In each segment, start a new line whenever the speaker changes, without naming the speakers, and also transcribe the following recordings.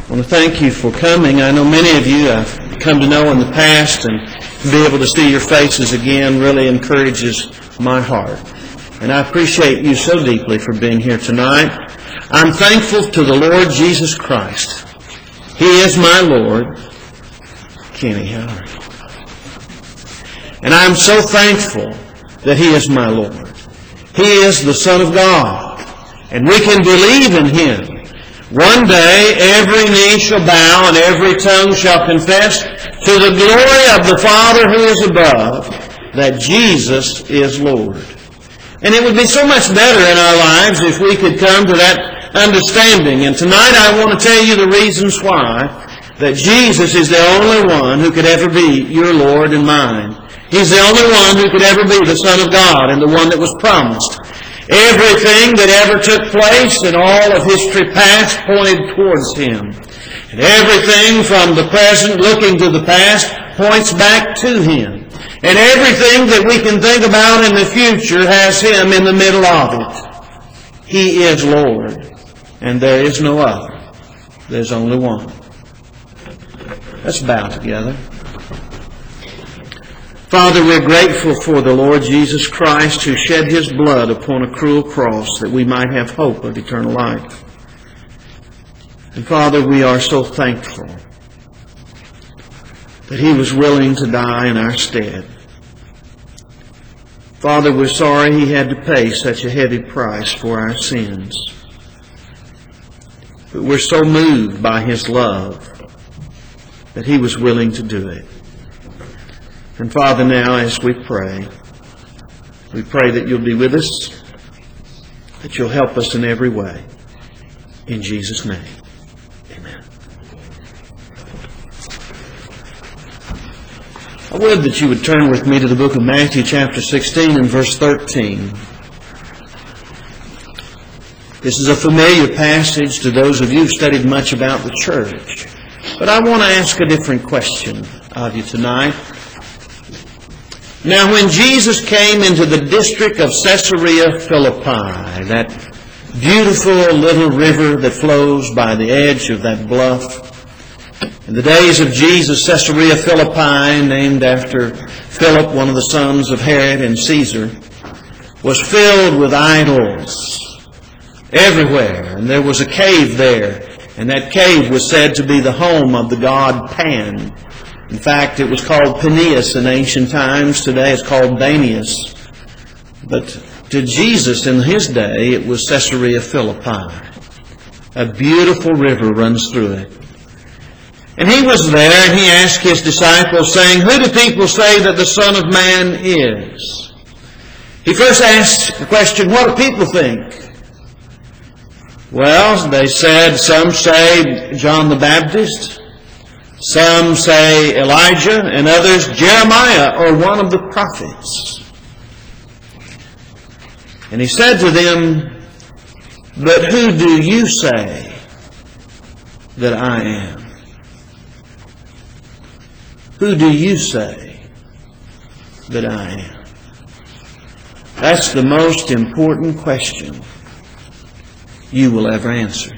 I want to thank you for coming. I know many of you I've come to know in the past, and to be able to see your faces again really encourages my heart. And I appreciate you so deeply for being here tonight. I'm thankful to the Lord Jesus Christ. He is my Lord. Kenny, how are you? And I'm so thankful that He is my Lord. He is the Son of God, and we can believe in Him. One day every knee shall bow and every tongue shall confess to the glory of the Father who is above that Jesus is Lord. And it would be so much better in our lives if we could come to that understanding. And tonight I want to tell you the reasons why that Jesus is the only one who could ever be your Lord and mine. He's the only one who could ever be the Son of God and the one that was promised. Everything that ever took place in all of history past pointed towards Him. And everything from the present looking to the past points back to Him. And everything that we can think about in the future has Him in the middle of it. He is Lord, and there is no other. There's only one. Let's bow together. Father, we're grateful for the Lord Jesus Christ who shed His blood upon a cruel cross that we might have hope of eternal life. And Father, we are so thankful that He was willing to die in our stead. Father, we're sorry He had to pay such a heavy price for our sins. But we're so moved by His love that He was willing to do it. And Father, now as we pray that You'll be with us, that You'll help us in every way. In Jesus' name, amen. I would that you would turn with me to the book of Matthew chapter 16 and verse 13. This is a familiar passage to those of you who've studied much about the church. But I want to ask a different question of you tonight. Now, when Jesus came into the district of Caesarea Philippi, that beautiful little river that flows by the edge of that bluff, in the days of Jesus, Caesarea Philippi, named after Philip, one of the sons of Herod and Caesar, was filled with idols everywhere. And there was a cave there, and that cave was said to be the home of the god Pan. In fact, it was called Peneus in ancient times. Today it's called Banias. But to Jesus in His day, it was Caesarea Philippi. A beautiful river runs through it. And He was there, and He asked His disciples, saying, "Who do people say that the Son of Man is?" He first asked the question, what do people think? Well, they said, some say John the Baptist, some say Elijah, and others Jeremiah or one of the prophets. And He said to them, "But who do you say that I am?" Who do you say that I am? That's the most important question you will ever answer.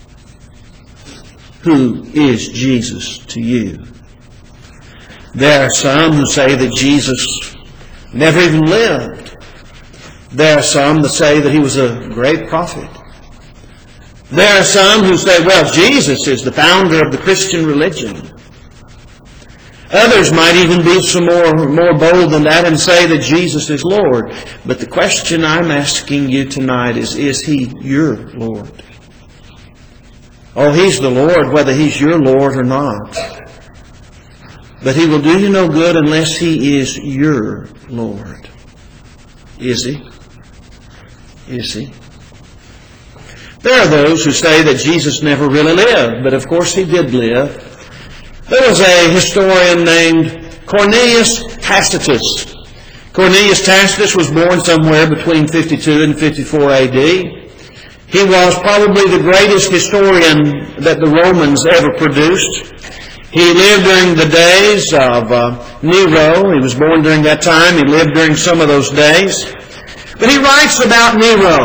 Who is Jesus to you? There are some who say that Jesus never even lived. There are some that say that He was a great prophet. There are some who say, well, Jesus is the founder of the Christian religion. Others might even be some more bold than that and say that Jesus is Lord. But the question I'm asking you tonight is He your Lord? Oh, He's the Lord, whether He's your Lord or not. But He will do you no good unless He is your Lord. Is He? Is He? There are those who say that Jesus never really lived, but of course He did live. There was a historian named Cornelius Tacitus. Cornelius Tacitus was born somewhere between 52 and 54 A.D. He was probably the greatest historian that the Romans ever produced. He lived during the days of Nero. He was born during that time. He lived during some of those days. But he writes about Nero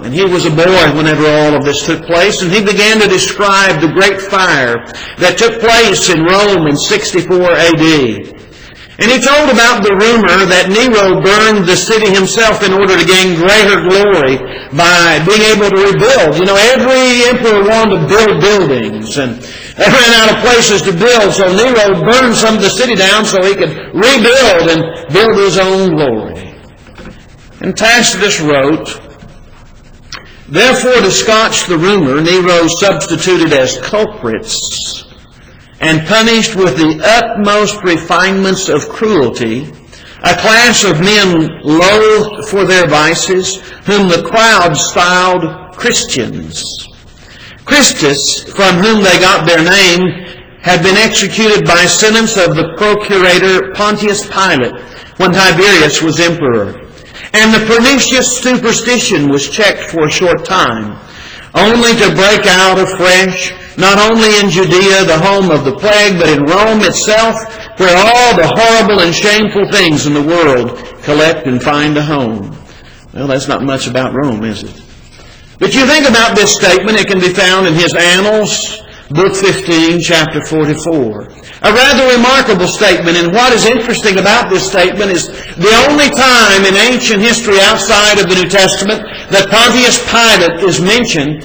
And he was a boy whenever all of this took place, and he began to describe the great fire that took place in Rome in 64 A.D. And he told about the rumor that Nero burned the city himself in order to gain greater glory by being able to rebuild. You know, every emperor wanted to build buildings, and they ran out of places to build, so Nero burned some of the city down so he could rebuild and build his own glory. And Tacitus wrote, "Therefore, to scotch the rumor, Nero substituted as culprits and punished with the utmost refinements of cruelty a class of men loathed for their vices, whom the crowd styled Christians. Christus, from whom they got their name, had been executed by sentence of the procurator Pontius Pilate when Tiberius was emperor. And the pernicious superstition was checked for a short time, only to break out afresh, not only in Judea, the home of the plague, but in Rome itself, where all the horrible and shameful things in the world collect and find a home." Well, that's not much about Rome, is it? But you think about this statement, it can be found in his Annals, Book 15, chapter 44. A rather remarkable statement, and what is interesting about this statement is the only time in ancient history outside of the New Testament that Pontius Pilate is mentioned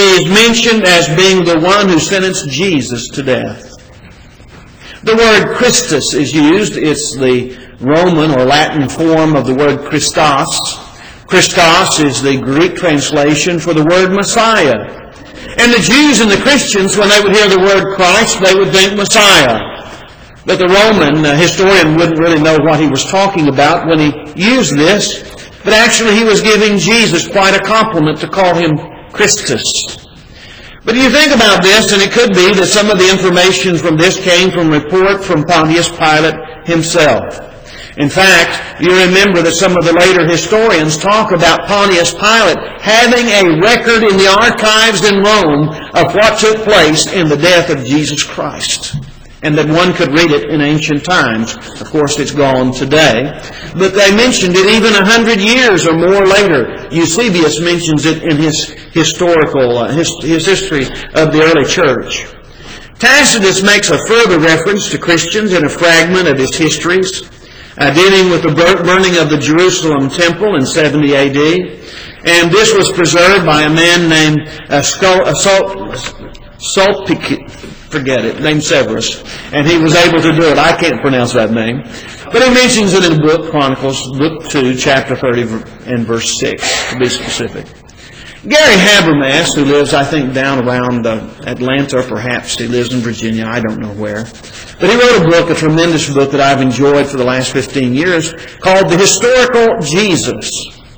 as being the one who sentenced Jesus to death. The word Christus is used. It's the Roman or Latin form of the word Christos. Christos is the Greek translation for the word Messiah. And the Jews and the Christians, when they would hear the word Christ, they would think Messiah. But the Roman historian wouldn't really know what he was talking about when he used this. But actually he was giving Jesus quite a compliment to call him Christus. But you think about this, and it could be that some of the information from this came from report from Pontius Pilate himself. In fact, you remember that some of the later historians talk about Pontius Pilate having a record in the archives in Rome of what took place in the death of Jesus Christ, and that one could read it in ancient times. Of course, it's gone today. But they mentioned it even 100 years or more later. Eusebius mentions it in his historical, his history of the early church. Tacitus makes a further reference to Christians in a fragment of his histories, dealing with the burning of the Jerusalem temple in 70 A.D. And this was preserved by a man named named Severus. And he was able to do it. I can't pronounce that name. But he mentions it in the book Chronicles, book 2, chapter 30 and verse 6, to be specific. Gary Habermas, who lives, I think, down around Atlanta, or perhaps he lives in Virginia, I don't know where. But he wrote a book, a tremendous book that I've enjoyed for the last 15 years, called The Historical Jesus.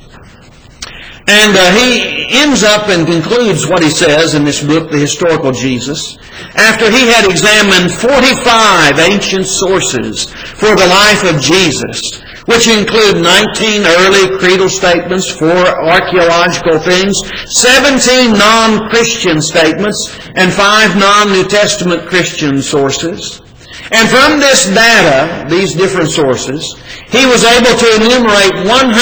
And he ends up and concludes what he says in this book, The Historical Jesus, after he had examined 45 ancient sources for the life of Jesus, which include 19 early creedal statements, 4 archaeological things, 17 non-Christian statements, and 5 non-New Testament Christian sources. And from this data, these different sources, he was able to enumerate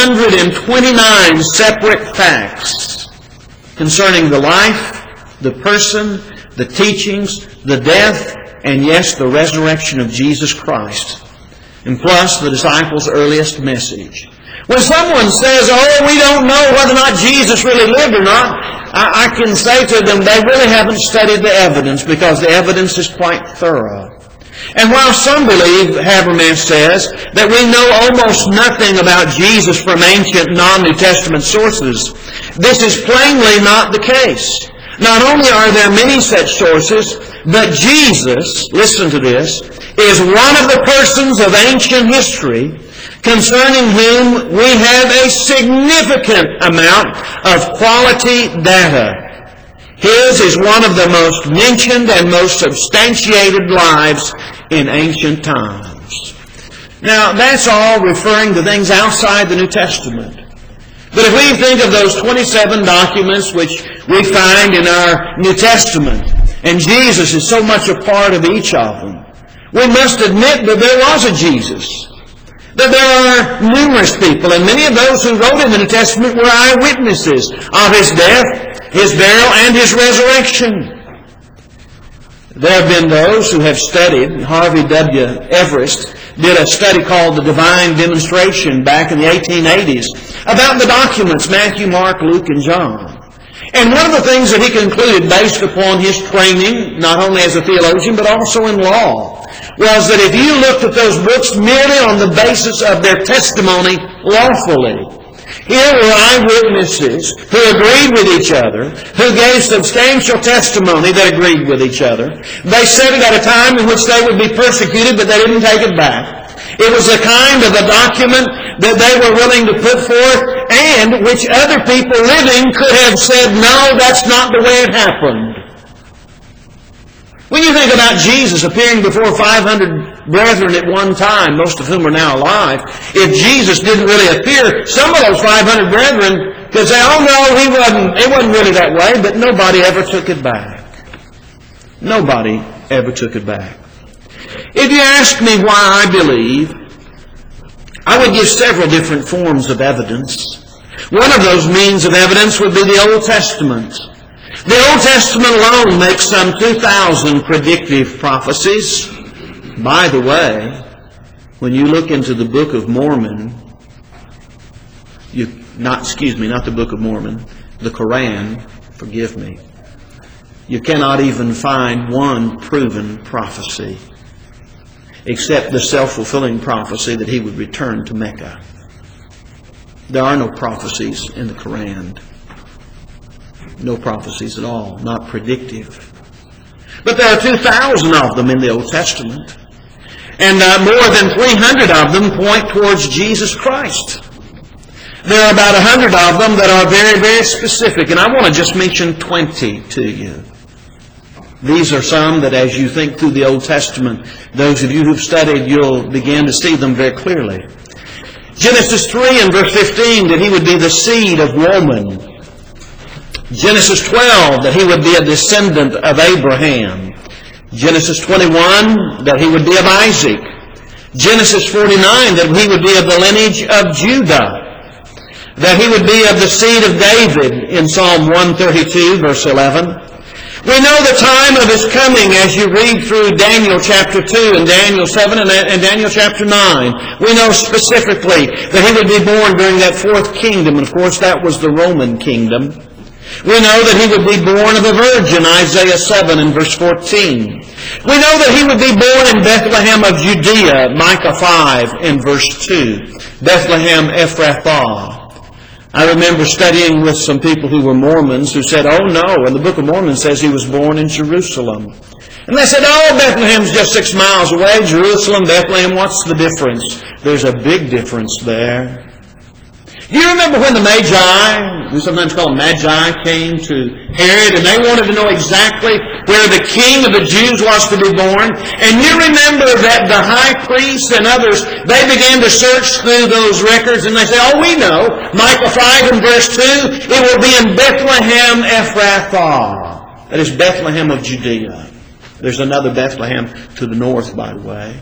129 separate facts concerning the life, the person, the teachings, the death, and yes, the resurrection of Jesus Christ. And plus the disciples' earliest message. When someone says, "Oh, we don't know whether or not Jesus really lived or not," I can say to them, they really haven't studied the evidence, because the evidence is quite thorough. And while some believe, Habermas says, that we know almost nothing about Jesus from ancient non-New Testament sources, this is plainly not the case. Not only are there many such sources, but Jesus, listen to this, is one of the persons of ancient history concerning whom we have a significant amount of quality data. His is one of the most mentioned and most substantiated lives in ancient times. Now, that's all referring to things outside the New Testament. But if we think of those 27 documents which we find in our New Testament, and Jesus is so much a part of each of them, we must admit that there was a Jesus. That there are numerous people, and many of those who wrote in the New Testament were eyewitnesses of His death, His burial, and His resurrection. There have been those who have studied. Harvey W. Everest did a study called The Divine Demonstration back in the 1880s about the documents, Matthew, Mark, Luke, and John. And one of the things that he concluded based upon his training, not only as a theologian, but also in law, was that if you looked at those books merely on the basis of their testimony lawfully, here were eyewitnesses who agreed with each other, who gave substantial testimony that agreed with each other. They said it at a time in which they would be persecuted, but they didn't take it back. It was a kind of a document that they were willing to put forth, and which other people living could have said, no, that's not the way it happened. When you think about Jesus appearing before 500 brethren at one time, most of whom are now alive, if Jesus didn't really appear, some of those 500 brethren could say, oh no, it wasn't really that way, but nobody ever took it back. Nobody ever took it back. If you ask me why I believe, I would give several different forms of evidence. One of those means of evidence would be the Old Testament. The Old Testament alone makes some 2,000 predictive prophecies. By the way, when you look into the Book of Mormon, not the Book of Mormon, the Koran, forgive me, you cannot even find one proven prophecy except the self-fulfilling prophecy that he would return to Mecca. There are no prophecies in the Koran. No prophecies at all, not predictive. But there are 2,000 of them in the Old Testament. And more than 300 of them point towards Jesus Christ. There are about 100 of them that are very, very specific. And I want to just mention 20 to you. These are some that as you think through the Old Testament, those of you who've studied, you'll begin to see them very clearly. Genesis 3 and verse 15, that he would be the seed of woman. Genesis 12, that he would be a descendant of Abraham. Genesis 21, that he would be of Isaac. Genesis 49, that he would be of the lineage of Judah. That he would be of the seed of David in Psalm 132, verse 11. We know the time of his coming as you read through Daniel chapter 2 and Daniel 7 and Daniel chapter 9. We know specifically that he would be born during that fourth kingdom. And of course that was the Roman kingdom. We know that he would be born of a virgin, Isaiah 7 and verse 14. We know that he would be born in Bethlehem of Judea, Micah 5 and verse 2. Bethlehem Ephrathah. I remember studying with some people who were Mormons who said, oh no, and the Book of Mormon says he was born in Jerusalem. And they said, oh, Bethlehem's just 6 miles away. Jerusalem, Bethlehem, what's the difference? There's a big difference there. Do you remember when the Magi, we sometimes call them Magi, came to Herod and they wanted to know exactly where the king of the Jews was to be born? And you remember that the high priests and others, they began to search through those records and they say, oh, we know, Micah 5 and verse 2, it will be in Bethlehem Ephrathah. That is Bethlehem of Judea. There's another Bethlehem to the north, by the way.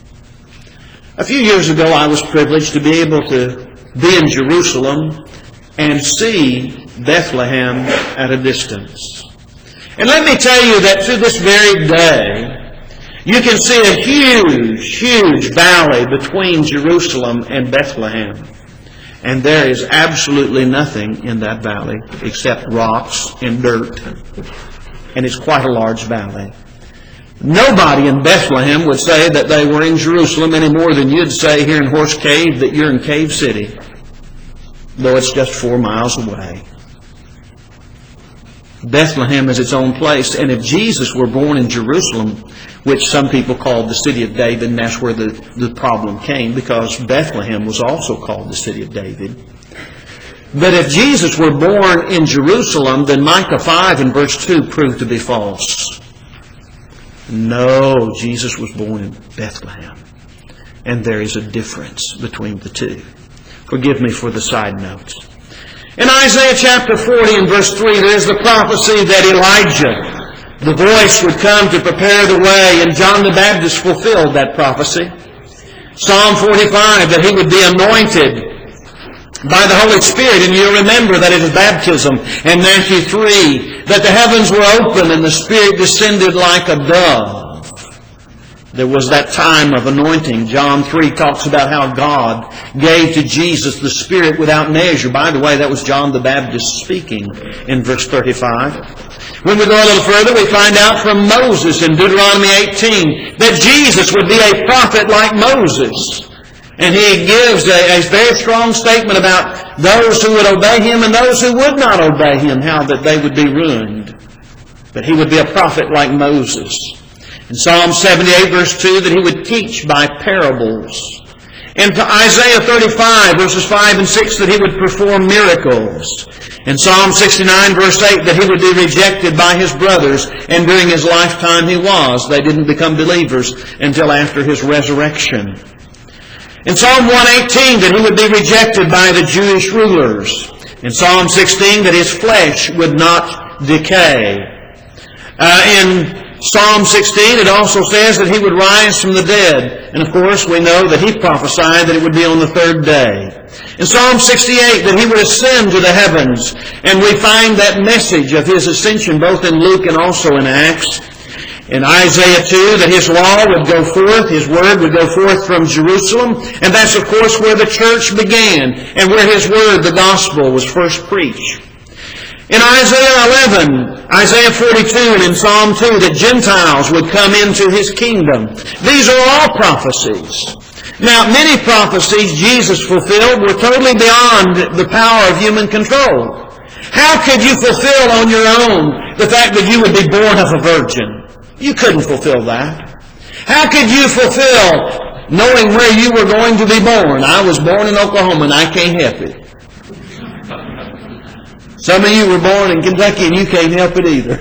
A few years ago, I was privileged to be able to be in Jerusalem and see Bethlehem at a distance. And let me tell you that to this very day, you can see a huge, huge valley between Jerusalem and Bethlehem. And there is absolutely nothing in that valley except rocks and dirt. And it's quite a large valley. Nobody in Bethlehem would say that they were in Jerusalem any more than you'd say here in Horse Cave that you're in Cave City, though it's just 4 miles away. Bethlehem is its own place, and if Jesus were born in Jerusalem, which some people called the city of David, and that's where the problem came, because Bethlehem was also called the city of David. But if Jesus were born in Jerusalem, then Micah 5 and verse 2 proved to be false. No, Jesus was born in Bethlehem. And there is a difference between the two. Forgive me for the side notes. In Isaiah chapter 40 and verse 3, there is the prophecy that Elijah, the voice, would come to prepare the way, and John the Baptist fulfilled that prophecy. Psalm 45, that he would be anointed by the Holy Spirit. And you'll remember that it is baptism. And Matthew 3, that the heavens were open and the Spirit descended like a dove. There was that time of anointing. John 3 talks about how God gave to Jesus the Spirit without measure. By the way, that was John the Baptist speaking in verse 35. When we go a little further, we find out from Moses in Deuteronomy 18 that Jesus would be a prophet like Moses. And he gives a very strong statement about those who would obey him and those who would not obey him, how that they would be ruined. But he would be a prophet like Moses. In Psalm 78, verse 2, that he would teach by parables. In Isaiah 35, verses 5 and 6, that he would perform miracles. In Psalm 69, verse 8, that he would be rejected by his brothers, and during his lifetime he was. They didn't become believers until after his resurrection. In Psalm 118, that he would be rejected by the Jewish rulers. In Psalm 16, that his flesh would not decay. In Psalm 16, it also says that he would rise from the dead. And of course, we know that he prophesied that it would be on the third day. In Psalm 68, that he would ascend to the heavens. And we find that message of his ascension both in Luke and also in Acts. In Isaiah 2, that his law would go forth, his word would go forth from Jerusalem. And that's, of course, where the church began and where his word, the gospel, was first preached. In Isaiah 11, Isaiah 42, and in Psalm 2, that Gentiles would come into his kingdom. These are all prophecies. Now, many prophecies Jesus fulfilled were totally beyond the power of human control. How could you fulfill on your own the fact that you would be born of a virgin? You couldn't fulfill that. How could you fulfill knowing where you were going to be born? I was born in Oklahoma and I can't help it. Some of you were born in Kentucky and you can't help it either.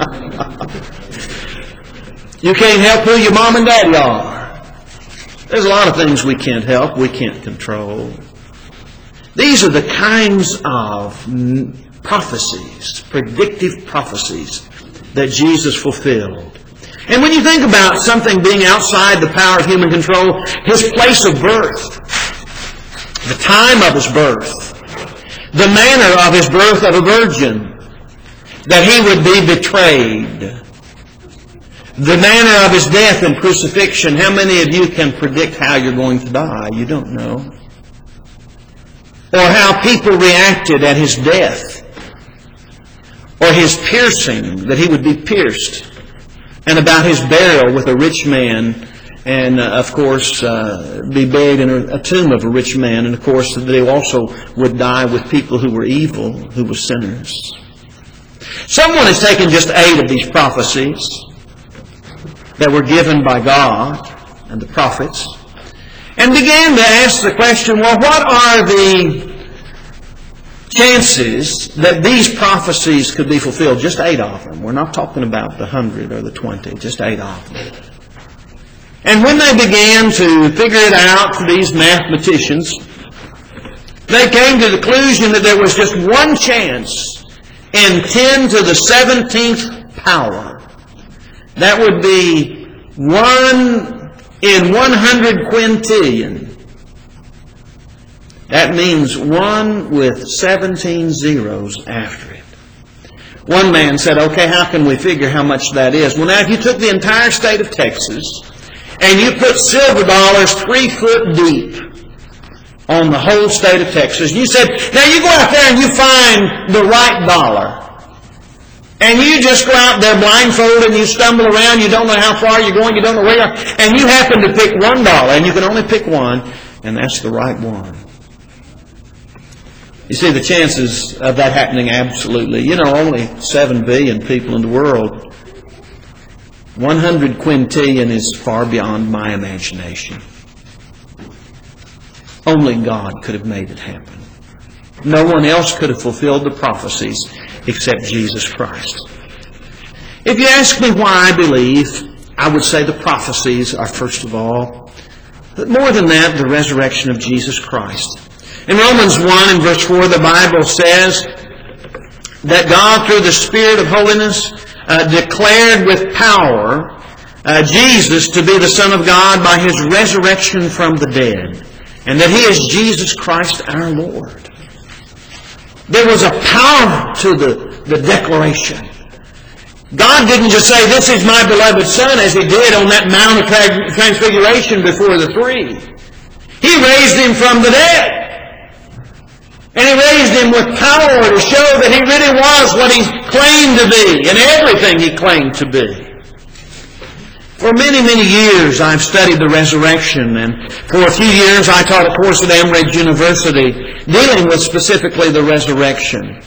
You can't help who your mom and daddy are. There's a lot of things we can't help, we can't control. These are the kinds of prophecies, predictive prophecies, that Jesus fulfilled. And when you think about something being outside the power of human control, his place of birth, the time of his birth, the manner of his birth of a virgin, that he would be betrayed, the manner of his death and crucifixion. How many of you can predict how you're going to die? You don't know. Or how people reacted at his death, or his piercing, that he would be pierced, and about his burial with a rich man, and of course be buried in a tomb of a rich man, and of course they also would die with people who were evil, who were sinners. Someone has taken just 8 of these prophecies that were given by God and the prophets, and began to ask the question, well, what are the chances that these prophecies could be fulfilled? Just 8 of them. We're not talking about the 100 or the 20, just 8 of them. And when they began to figure it out, these mathematicians, they came to the conclusion that there was just one chance in 10 to the 17th power. That would be 1 in 100 quintillion. That means 1 with 17 zeros after it. One man said, okay, how can we figure how much that is? Well, now, if you took the entire state of Texas and you put silver dollars 3 foot deep on the whole state of Texas, and you said, now you go out there and you find the right dollar. And you just go out there blindfolded and you stumble around, you don't know how far you're going, you don't know where you are, and you happen to pick $1, and you can only pick one, and that's the right one. You see, the chances of that happening, absolutely. You know, only 7 billion people in the world. 100 quintillion is far beyond my imagination. Only God could have made it happen. No one else could have fulfilled the prophecies except Jesus Christ. If you ask me why I believe, I would say the prophecies are first of all, but more than that, the resurrection of Jesus Christ. In Romans 1 and verse 4, the Bible says that God, through the Spirit of holiness, declared with power Jesus to be the Son of God by His resurrection from the dead, and that He is Jesus Christ our Lord. There was a power to the declaration. God didn't just say, "This is my beloved Son," as He did on that Mount of Transfiguration before the three. He raised Him from the dead. And He raised Him with power to show that He really was what He claimed to be and everything He claimed to be. For many, many years I've studied the resurrection, and for a few years I taught a course at Amridge University dealing with specifically the resurrection.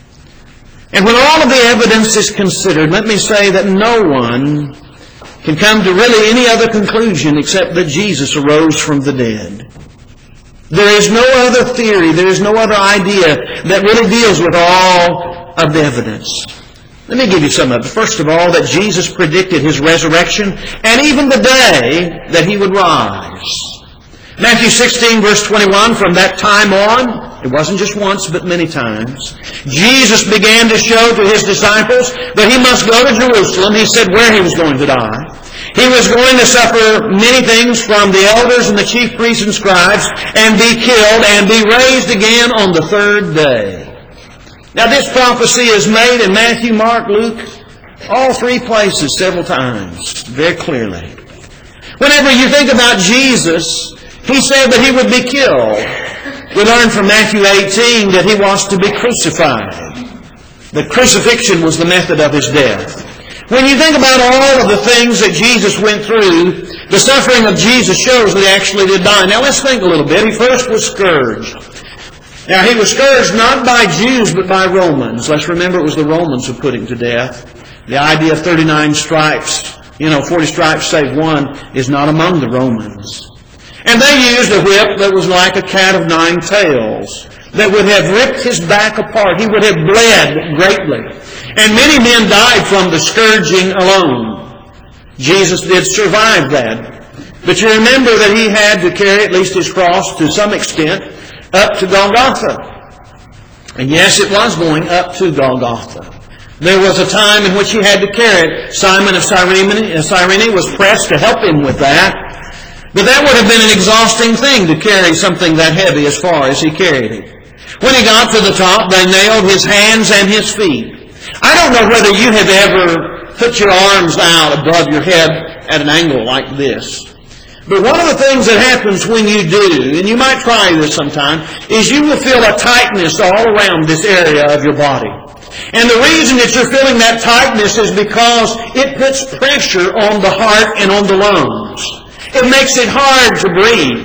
And when all of the evidence is considered, let me say that no one can come to really any other conclusion except that Jesus arose from the dead. There is no other theory, there is no other idea that really deals with all of the evidence. Let me give you some of it. First of all, that Jesus predicted His resurrection and even the day that He would rise. Matthew 16, verse 21, from that time on, it wasn't just once, but many times, Jesus began to show to His disciples that He must go to Jerusalem. He said where He was going to die. He was going to suffer many things from the elders and the chief priests and scribes and be killed and be raised again on the third day. Now this prophecy is made in Matthew, Mark, Luke, all three places several times, very clearly. Whenever you think about Jesus, He said that He would be killed. We learn from Matthew 18 that He was to be crucified. The crucifixion was the method of His death. When you think about all of the things that Jesus went through, the suffering of Jesus shows that He actually did die. Now let's think a little bit. He first was scourged. Now He was scourged not by Jews but by Romans. Let's remember it was the Romans who put Him to death. The idea of 39 stripes, 40 stripes save one, is not among the Romans. And they used a whip that was like a cat of nine tails, that would have ripped His back apart. He would have bled greatly. And many men died from the scourging alone. Jesus did survive that. But you remember that He had to carry at least His cross to some extent up to Golgotha. And yes, it was going up to Golgotha. There was a time in which He had to carry it. Simon of Cyrene was pressed to help Him with that. But that would have been an exhausting thing to carry something that heavy as far as He carried it. When He got to the top, they nailed His hands and His feet. I don't know whether you have ever put your arms out above your head at an angle like this. But one of the things that happens when you do, and you might try this sometime, is you will feel a tightness all around this area of your body. And the reason that you're feeling that tightness is because it puts pressure on the heart and on the lungs. It makes it hard to breathe.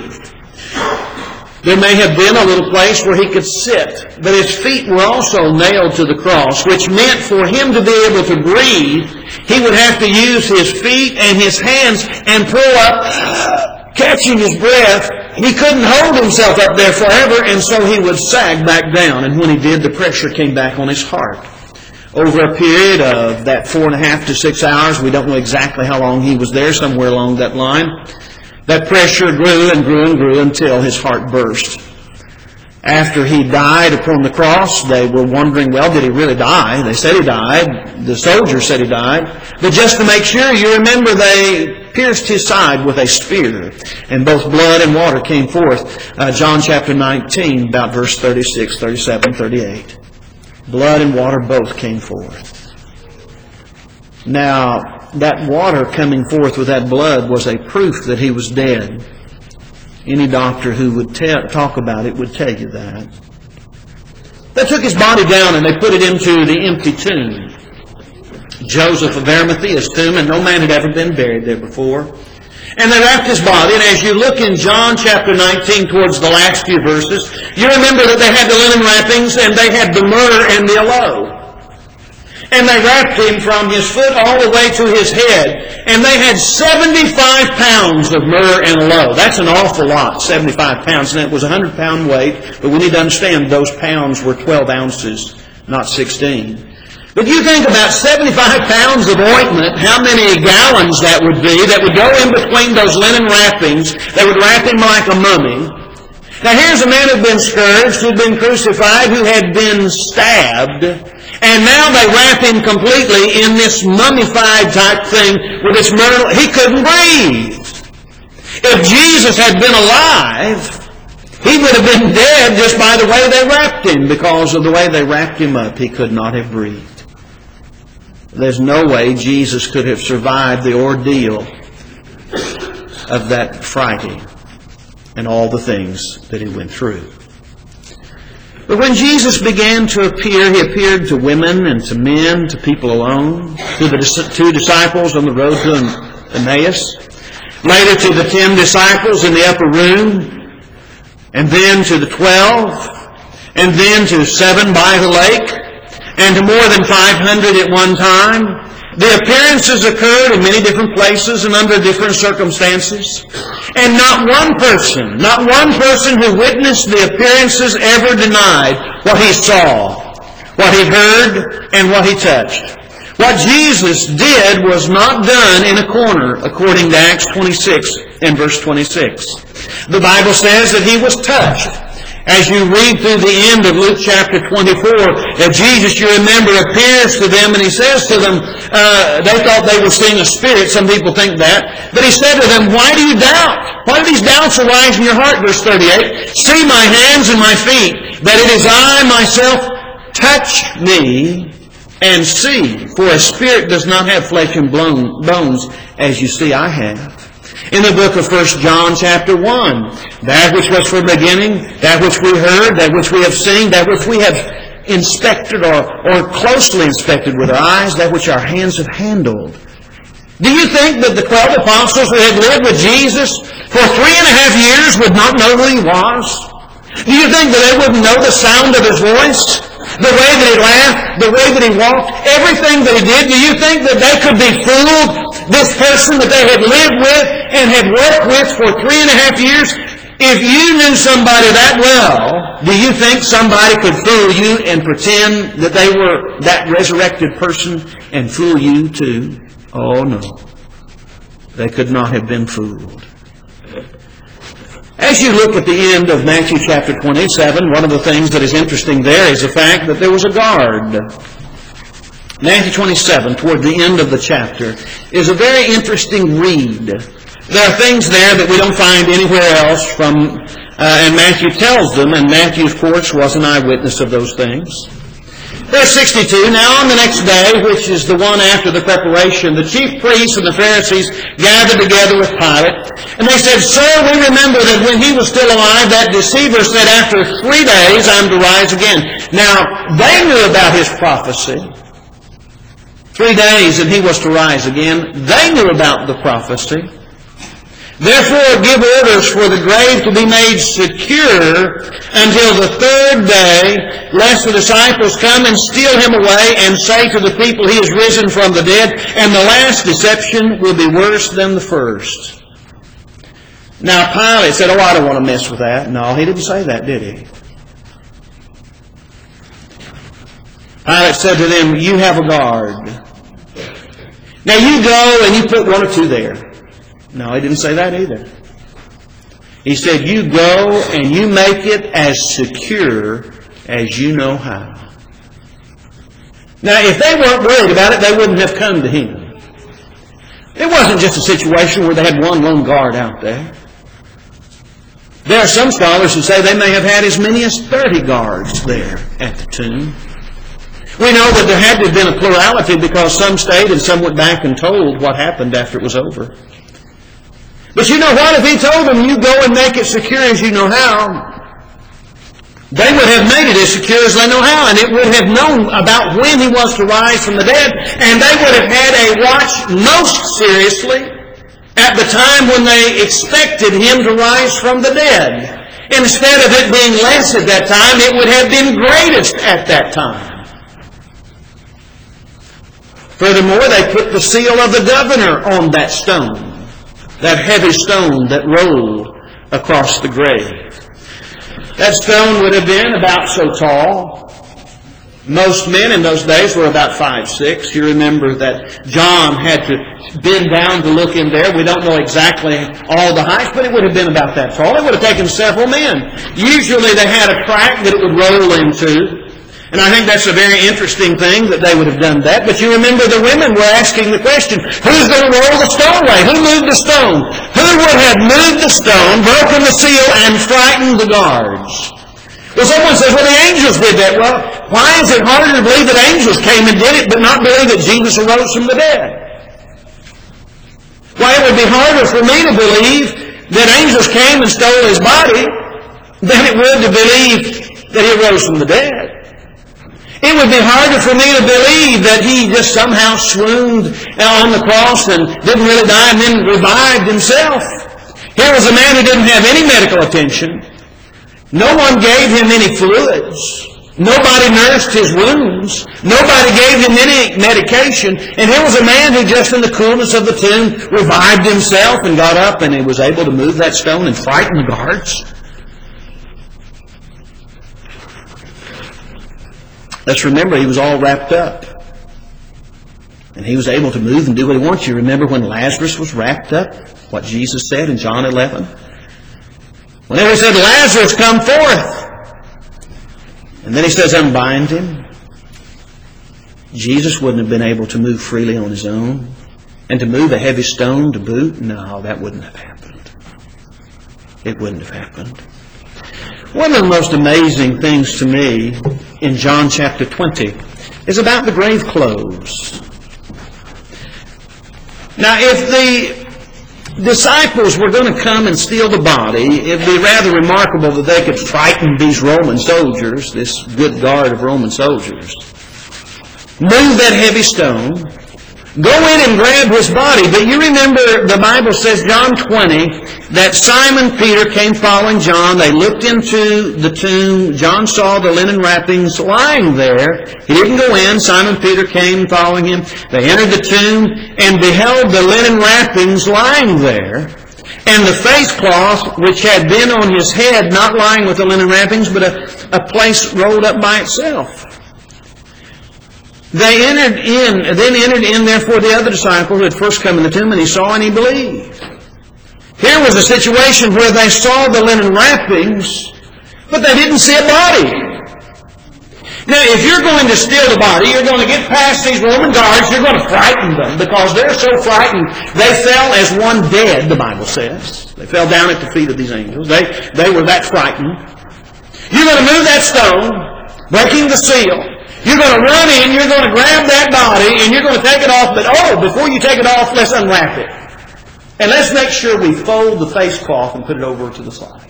There may have been a little place where He could sit, but His feet were also nailed to the cross, which meant for Him to be able to breathe, He would have to use His feet and His hands and pull up, catching His breath. He couldn't hold Himself up there forever, and so He would sag back down. And when He did, the pressure came back on His heart. Over a period of that 4.5 to 6 hours, we don't know exactly how long He was there, somewhere along that line, that pressure grew and grew and grew until His heart burst. After He died upon the cross, they were wondering, well, did He really die? They said He died. The soldiers said He died. But just to make sure, you remember they pierced His side with a spear, and both blood and water came forth. John chapter 19, about verse 36, 37, 38. Blood and water both came forth. Now, that water coming forth with that blood was a proof that He was dead. Any doctor who would talk about it would tell you that. They took His body down and they put it into the empty tomb. Joseph of Arimathea's tomb, and no man had ever been buried there before. And they wrapped His body, and as you look in John chapter 19 towards the last few verses, you remember that they had the linen wrappings and they had the myrrh and the aloe. And they wrapped Him from His foot all the way to His head. And they had 75 pounds of myrrh and aloe. That's an awful lot, 75 pounds. And it was a 100-pound weight. But we need to understand those pounds were 12 ounces, not 16. But you think about 75 pounds of ointment, how many gallons that would be, that would go in between those linen wrappings, that would wrap Him like a mummy. Now here's a man who had been scourged, who had been crucified, who had been stabbed. And now they wrap him completely in this mummified type thing with this myrtle. He couldn't breathe. If Jesus had been alive, he would have been dead just by the way they wrapped him. Because of the way they wrapped him up, he could not have breathed. There's no way Jesus could have survived the ordeal of that Friday and all the things that he went through. But when Jesus began to appear, he appeared to women and to men, to people alone, to the 2 disciples on the road to Emmaus, later to the 10 disciples in the upper room, and then to the 12, and then to 7 by the lake, and to more than 500 at one time. The appearances occurred in many different places and under different circumstances. And not one person who witnessed the appearances ever denied what he saw, what he heard, and what he touched. What Jesus did was not done in a corner, according to Acts 26 and verse 26. The Bible says that he was touched. As you read through the end of Luke chapter 24, that Jesus, you remember, appears to them and he says to them, they thought they were seeing a spirit. Some people think that. But he said to them, why do you doubt? Why do these doubts arise in your heart? Verse 38, see my hands and my feet, that it is I myself. Touch me and see. For a spirit does not have flesh and bones, as you see I have. In the book of 1 John chapter 1, that which was from the beginning, that which we heard, that which we have seen, that which we have inspected or closely inspected with our eyes, that which our hands have handled. Do you think that the 12 apostles who had lived with Jesus for 3.5 years would not know who he was? Do you think that they wouldn't know the sound of his voice? The way that he laughed, the way that he walked, everything that he did? Do you think that they could be fooled? This person that they had lived with and had worked with for 3.5 years? If you knew somebody that well, do you think somebody could fool you and pretend that they were that resurrected person and fool you too? Oh no. They could not have been fooled. As you look at the end of Matthew chapter 27, one of the things that is interesting there is the fact that there was a guard. Matthew 27, toward the end of the chapter, is a very interesting read. There are things there that we don't find anywhere else from, and Matthew tells them, and Matthew, of course, was an eyewitness of those things. Verse 62, now on the next day, which is the one after the preparation, the chief priests and the Pharisees gathered together with Pilate, and they said, Sir, we remember that when he was still alive, that deceiver said, after 3 days I'm to rise again. Now, they knew about his prophecy. 3 days and he was to rise again. They knew about the prophecy. Therefore give orders for the grave to be made secure until the 3rd day, lest the disciples come and steal him away and say to the people, he is risen from the dead, and the last deception will be worse than the first. Now Pilate said, I don't want to mess with that. No, he didn't say that, did he? Pilate said to them, you have a guard. Now you go and you put 1 or 2 there. No, he didn't say that either. He said, you go and you make it as secure as you know how. Now, if they weren't worried about it, they wouldn't have come to him. It wasn't just a situation where they had one lone guard out there. There are some scholars who say they may have had as many as 30 guards there at the tomb. We know that there had to have been a plurality because some stayed and some went back and told what happened after it was over. But you know what? If he told them, you go and make it secure as you know how, they would have made it as secure as they know how, and it would have known about when he was to rise from the dead, and they would have had a watch most seriously at the time when they expected him to rise from the dead. Instead of it being less at that time, it would have been greatest at that time. Furthermore, they put the seal of the governor on that stone, that heavy stone that rolled across the grave. That stone would have been about so tall. Most men in those days were about 5'6". You remember that John had to bend down to look in there. We don't know exactly all the height, but it would have been about that tall. It would have taken several men. Usually they had a crack that it would roll into. And I think that's a very interesting thing that they would have done that. But you remember the women were asking the question, who's going to roll the stone away? Who moved the stone? Who would have moved the stone, broken the seal, and frightened the guards? Well, someone says, well, the angels did that. Well, why is it harder to believe that angels came and did it, but not believe that Jesus arose from the dead? Why, it would be harder for me to believe that angels came and stole his body than it would to believe that he arose from the dead. It would be harder for me to believe that he just somehow swooned on the cross and didn't really die and then revived himself. Here was a man who didn't have any medical attention. No one gave him any fluids. Nobody nursed his wounds. Nobody gave him any medication. And here was a man who just in the coolness of the tomb revived himself and got up and he was able to move that stone and frighten the guards. Let's remember, he was all wrapped up. And he was able to move and do what he wanted. You remember when Lazarus was wrapped up? What Jesus said in John 11? Whenever he said, Lazarus, come forth. And then he says, unbind him. Jesus wouldn't have been able to move freely on his own. And to move a heavy stone to boot? No, that wouldn't have happened. It wouldn't have happened. One of the most amazing things to me in John chapter 20 is about the grave clothes. Now, if the disciples were going to come and steal the body, it would be rather remarkable that they could frighten these Roman soldiers, this good guard of Roman soldiers, move that heavy stone, go in and grab his body. But you remember the Bible says, John 20, that Simon Peter came following John. They looked into the tomb. John saw the linen wrappings lying there. He didn't go in. Simon Peter came following him. They entered the tomb and beheld the linen wrappings lying there, and the face cloth which had been on his head, not lying with the linen wrappings, but a place rolled up by itself. They entered in, therefore, the other disciple who had first come in the tomb, and he saw and he believed. Here was a situation where they saw the linen wrappings, but they didn't see a body. Now, if you're going to steal the body, you're going to get past these Roman guards, you're going to frighten them, because they're so frightened, they fell as one dead, the Bible says. They fell down at the feet of these angels. They were that frightened. You're going to move that stone, breaking the seal. You're going to run in, you're going to grab that body, and you're going to take it off, but before you take it off, let's unwrap it. And let's make sure we fold the face cloth and put it over to the side.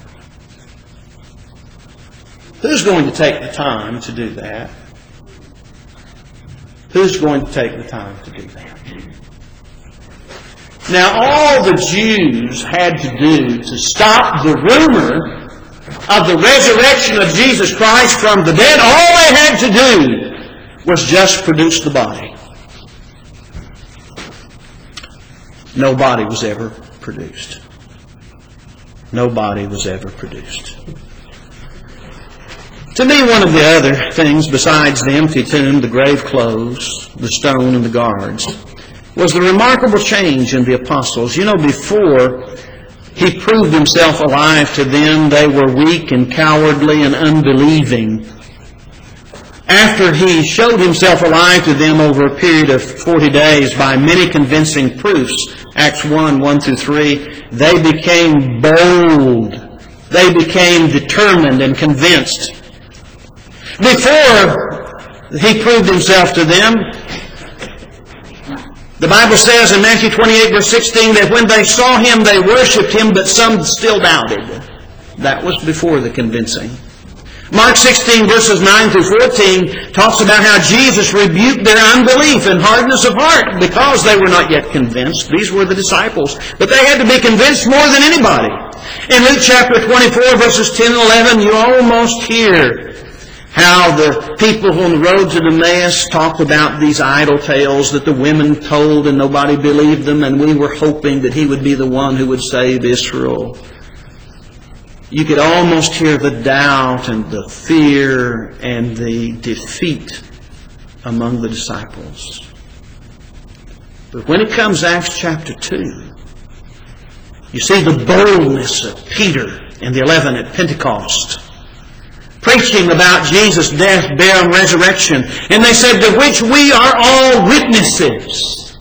Who's going to take the time to do that? Who's going to take the time to do that? Now, all the Jews had to do to stop the rumor of the resurrection of Jesus Christ from the dead, all they had to do was just produce the body. No body was ever produced. No body was ever produced. To me, one of the other things besides the empty tomb, the grave clothes, the stone, and the guards, was the remarkable change in the apostles. You know, before he proved himself alive to them, they were weak and cowardly and unbelieving. After he showed himself alive to them over a period of 40 days by many convincing proofs, Acts 1:1-3, they became bold. They became determined and convinced. Before he proved himself to them, the Bible says in Matthew 28:16 that when they saw him, they worshipped him, but some still doubted. That was before the convincing. Mark 16:9-14 talks about how Jesus rebuked their unbelief and hardness of heart because they were not yet convinced. These were the disciples, but they had to be convinced more than anybody. In Luke chapter 24:10-11, you almost hear how the people on the road to Emmaus talked about these idle tales that the women told and nobody believed them, and we were hoping that he would be the one who would save Israel. You could almost hear the doubt and the fear and the defeat among the disciples. But when it comes to Acts chapter 2, you see the boldness of Peter and the 11 at Pentecost. preaching about Jesus' death, burial, and resurrection. And they said, to which we are all witnesses.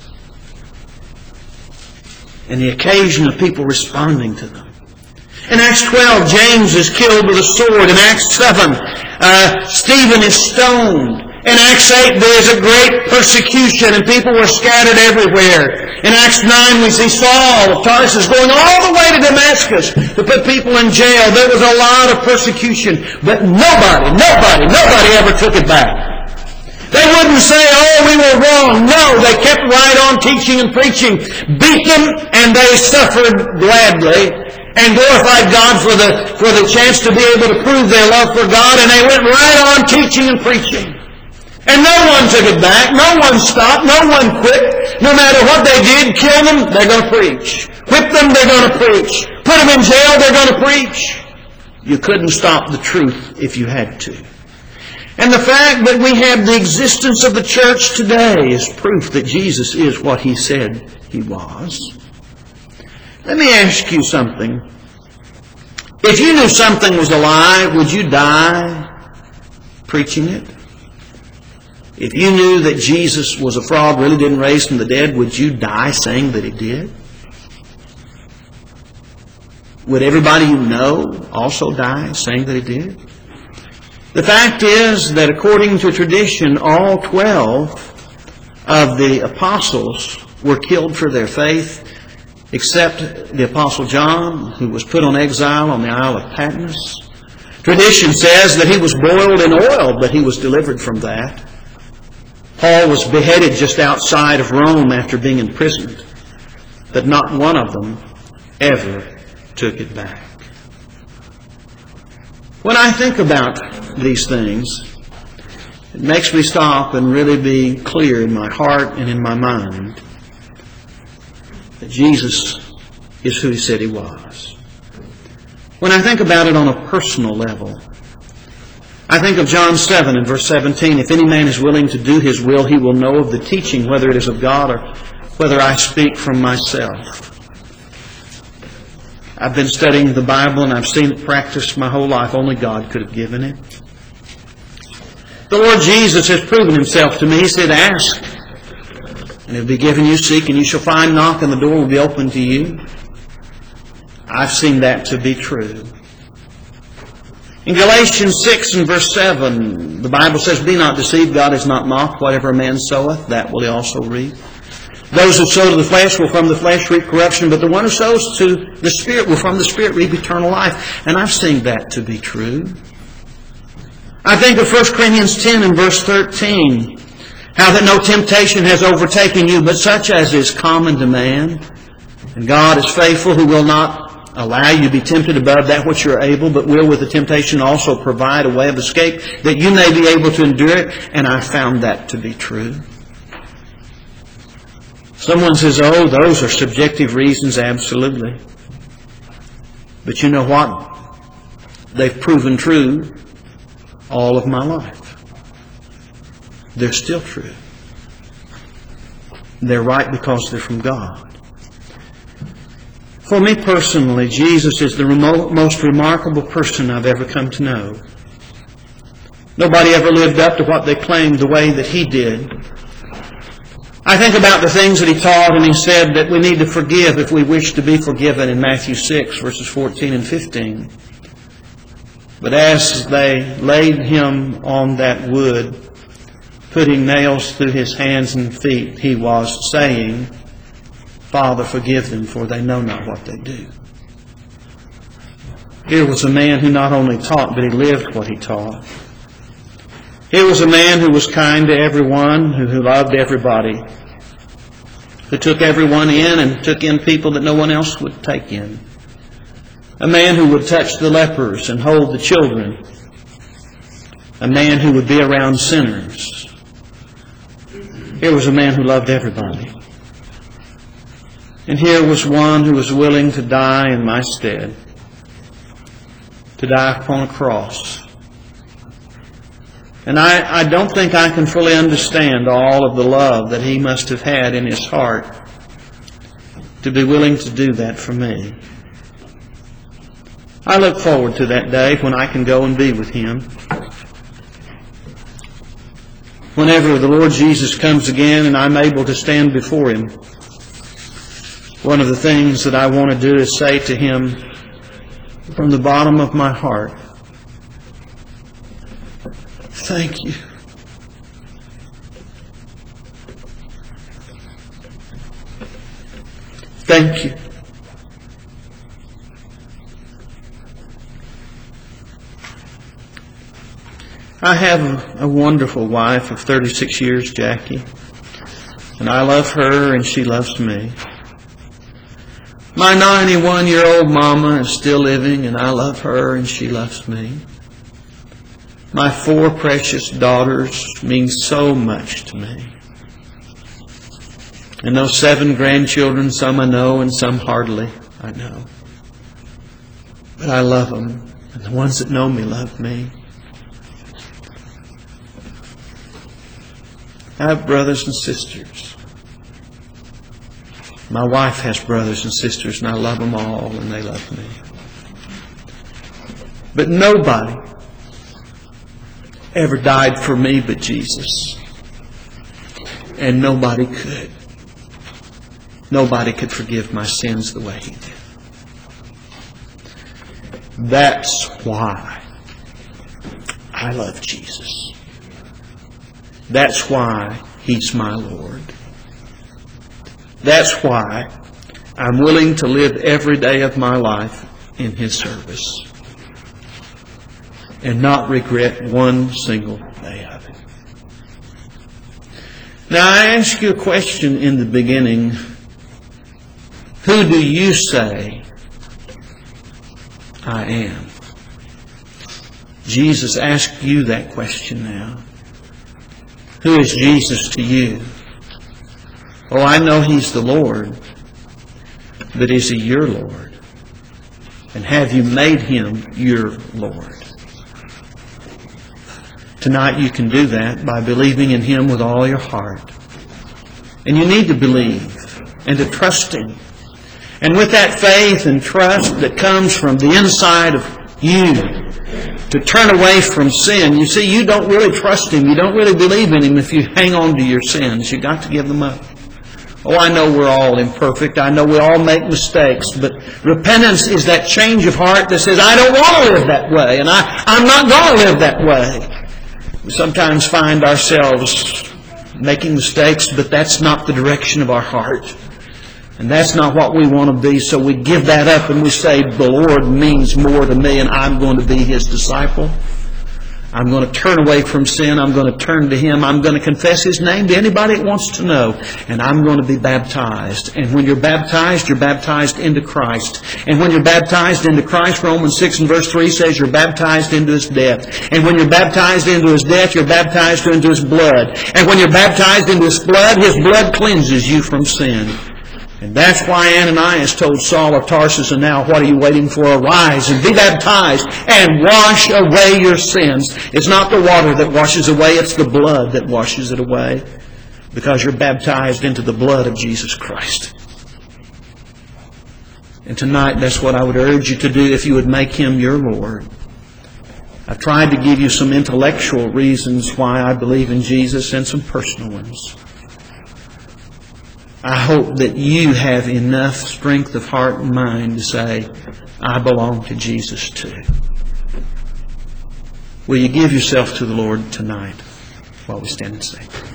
And the occasion of people responding to them. In Acts 12, James is killed with a sword. In Acts 7, Stephen is stoned. In Acts 8, there is a great persecution and people were scattered everywhere. In Acts 9, we see Saul of Tarsus going all the way to Damascus to put people in jail. There was a lot of persecution, but nobody ever took it back. They wouldn't say, oh, we were wrong. No, they kept right on teaching and preaching. Beaten, and they suffered gladly and glorified God for the chance to be able to prove their love for God, and they went right on teaching and preaching. And no one took it back. No one stopped. No one quit. No matter what they did, kill them, they're going to preach. Whip them, they're going to preach. Put them in jail, they're going to preach. You couldn't stop the truth if you had to. And the fact that we have the existence of the church today is proof that Jesus is what He said He was. Let me ask you something. If you knew something was a lie, would you die preaching it? If you knew that Jesus was a fraud, really didn't raise from the dead, would you die saying that He did? Would everybody you know also die saying that He did? The fact is that according to tradition, all 12 of the apostles were killed for their faith, except the Apostle John, who was put on exile on the Isle of Patmos. Tradition says that he was boiled in oil, but he was delivered from that. Paul was beheaded just outside of Rome after being imprisoned, but not one of them ever took it back. When I think about these things, it makes me stop and really be clear in my heart and in my mind that Jesus is who He said He was. When I think about it on a personal level, I think of John 7 and verse 17. If any man is willing to do his will, he will know of the teaching, whether it is of God or whether I speak from myself. I've been studying the Bible and I've seen it practiced my whole life. Only God could have given it. The Lord Jesus has proven Himself to me. He said, ask, and it will be given you. Seek, and you shall find. Knock, and the door will be opened to you. I've seen that to be true. In Galatians 6 and verse 7, the Bible says, be not deceived, God is not mocked. Whatever a man soweth, that will he also reap. Those who sow to the flesh will from the flesh reap corruption, but the one who sows to the Spirit will from the Spirit reap eternal life. And I've seen that to be true. I think of 1 Corinthians 10 and verse 13, how that no temptation has overtaken you, but such as is common to man. And God is faithful, who will not allow you to be tempted above that which you are able, but will with the temptation also provide a way of escape, that you may be able to endure it. And I found that to be true. Someone says, oh, those are subjective reasons. Absolutely. But you know what? They've proven true all of my life. They're still true. They're right because they're from God. For me personally, Jesus is the most remarkable person I've ever come to know. Nobody ever lived up to what they claimed the way that He did. I think about the things that He taught, and He said that we need to forgive if we wish to be forgiven in Matthew 6, verses 14 and 15. But as they laid Him on that wood, putting nails through His hands and feet, He was saying, Father, forgive them, for they know not what they do. Here was a man who not only taught, but he lived what he taught. Here was a man who was kind to everyone, who loved everybody, who took everyone in and took in people that no one else would take in. A man who would touch the lepers and hold the children. A man who would be around sinners. Here was a man who loved everybody. And here was one who was willing to die in my stead, to die upon a cross. And I don't think I can fully understand all of the love that He must have had in His heart to be willing to do that for me. I look forward to that day when I can go and be with Him. Whenever the Lord Jesus comes again and I'm able to stand before Him, one of the things that I want to do is say to Him from the bottom of my heart, thank you. Thank you. I have a wonderful wife of 36 years, Jackie, and I love her and she loves me. My 91-year-old mama is still living and I love her and she loves me. My 4 precious daughters mean so much to me. And those 7 grandchildren, some I know and some hardly I know. But I love them, and the ones that know me love me. I have brothers and sisters. My wife has brothers and sisters, and I love them all, and they love me. But nobody ever died for me but Jesus. And nobody could. Nobody could forgive my sins the way He did. That's why I love Jesus. That's why He's my Lord. That's why I'm willing to live every day of my life in His service and not regret one single day of it. Now, I ask you a question in the beginning. Who do you say I am? Jesus asked you that question now. Who is Jesus to you? Oh, I know He's the Lord, but is He your Lord? And have you made Him your Lord? Tonight you can do that by believing in Him with all your heart. And you need to believe and to trust Him. And with that faith and trust that comes from the inside of you, to turn away from sin. You see, you don't really trust Him. You don't really believe in Him if you hang on to your sins. You've got to give them up. Oh, I know we're all imperfect. I know we all make mistakes. But repentance is that change of heart that says, I don't want to live that way. And I'm not going to live that way. We sometimes find ourselves making mistakes, but that's not the direction of our heart. And that's not what we want to be, so we give that up and we say, the Lord means more to me and I'm going to be His disciple. I'm going to turn away from sin. I'm going to turn to Him. I'm going to confess His name to anybody that wants to know. And I'm going to be baptized. And when you're baptized into Christ. And when you're baptized into Christ, Romans 6 and verse 3 says you're baptized into His death. And when you're baptized into His death, you're baptized into His blood. And when you're baptized into His blood cleanses you from sin. And that's why Ananias told Saul of Tarsus, and now what are you waiting for? Arise and be baptized and wash away your sins. It's not the water that washes away, it's the blood that washes it away. Because you're baptized into the blood of Jesus Christ. And tonight, that's what I would urge you to do if you would make Him your Lord. I've tried to give you some intellectual reasons why I believe in Jesus and some personal ones. I hope that you have enough strength of heart and mind to say, I belong to Jesus too. Will you give yourself to the Lord tonight while we stand and sing?